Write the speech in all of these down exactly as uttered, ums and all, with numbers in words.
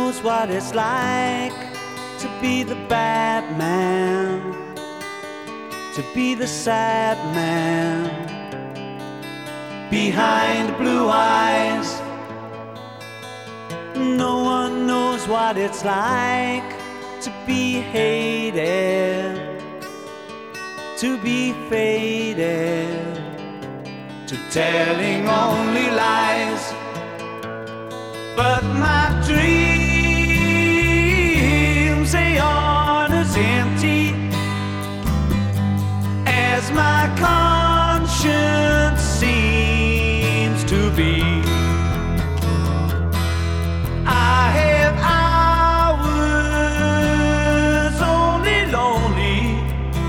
knows what it's like to be the bad man, to be the sad man behind blue eyes. No one knows what it's like to be hated, to be faded, to telling only lies. But my dreams, they aren't as empty as my conscience seems to be. I have hours only lonely.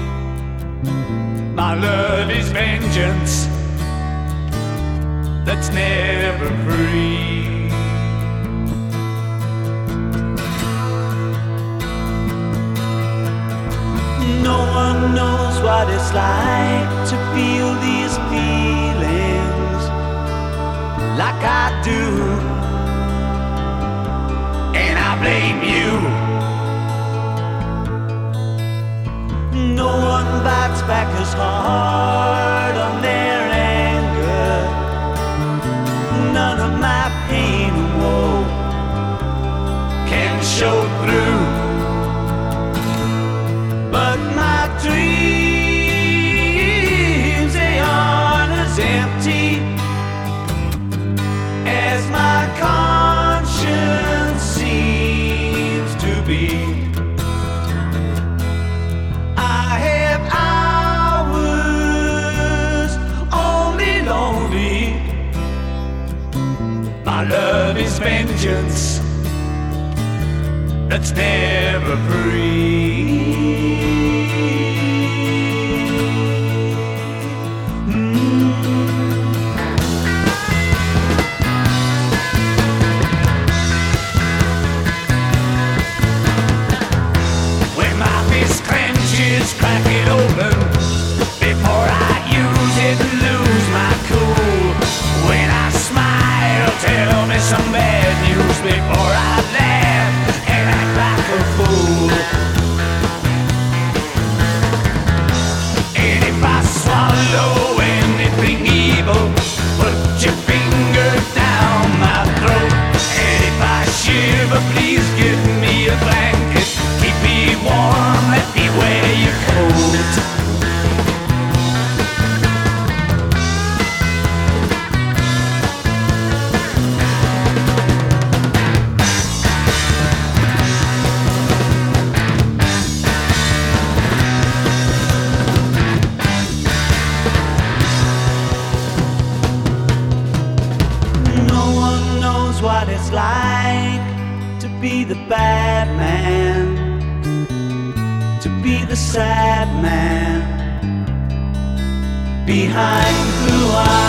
My love is vengeance that's never free. No one knows what it's like to feel these feelings like I do, and I blame you. No one bites back as hard on their anger. None of my pain and woe can show through. But my dreams, they aren't as empty as my conscience seems to be. I have hours only lonely. My love is vengeance that's never free. Crack it open before I use it and lose my cool. When I smile, tell me some bad news before I laugh and act like a fool. And if I swallow anything evil, put your finger down my throat. And if I shiver, please give me a blanket. Keep me warm, let me wear your coat. No one knows what it's like to be the bad man, to be the sad man behind blue eyes.